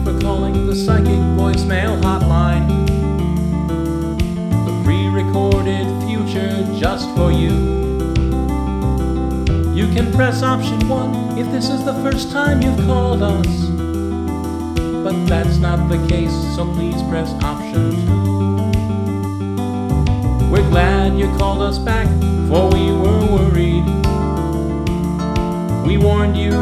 for calling the Psychic Voicemail Hotline. The pre-recorded future just for you. You can press option 1 if this is the first time you've called us. But that's not the case, so please press option 2. We're glad you called us back, for we were worried. We warned you